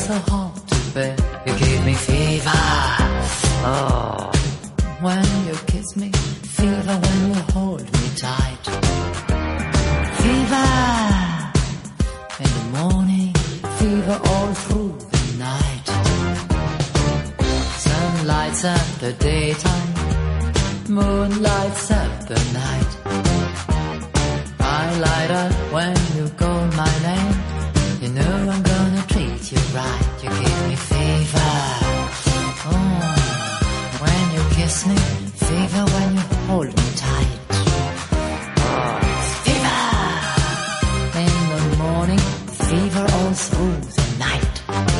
so hard to bear. You give me fever. Oh, when you kiss me, fever when you hold me tight. Fever in the morning, fever all through the night. Sun lights up the daytime, moon lights up the night. I light up when you call my name. You know I'm gonna treat you right. You give me fever. Oh, when you kiss me, fever when you hold me tight. Oh, fever in the morning, fever all through the night.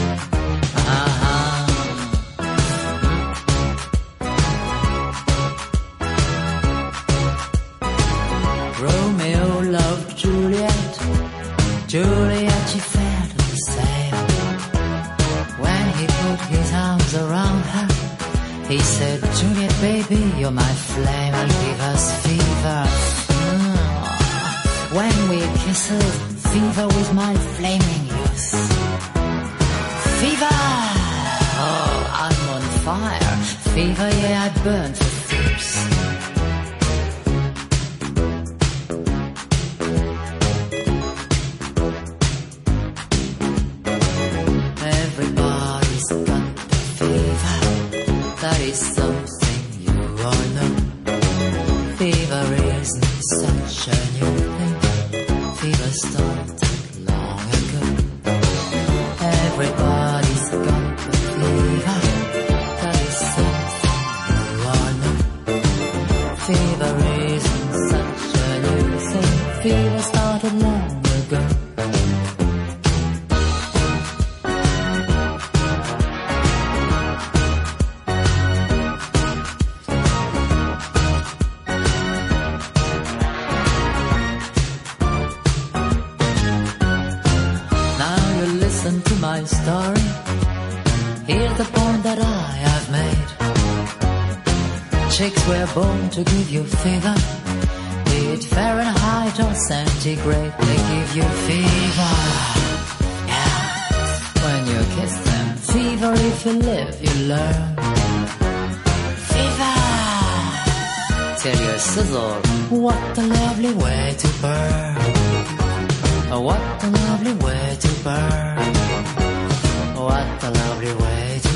Romeo loved Juliet. Juliet, she felt the same. When he put his arms around her, he said, Juliet, baby, you're my flame. I'll give us fever. When we kisses, fever with my flaming youth. Fever, oh, I'm on fire. Fever, yeah, I burn for fierce. Everybody's got the fever. That is something you all know. Fever isn't such a new thing. Fever started long ago. Everybody's got the fever. That is something you all know. Fever isn't such a new thing. Fever started long ago. My story, here's the point that I have made. Chicks were born to give you fever, be it Fahrenheit or centigrade, they give you fever. Yeah, when you kiss them, fever if you live, you learn. Fever, till you sizzle, what a lovely way to burn. What a lovely way to burn. What a lovely way to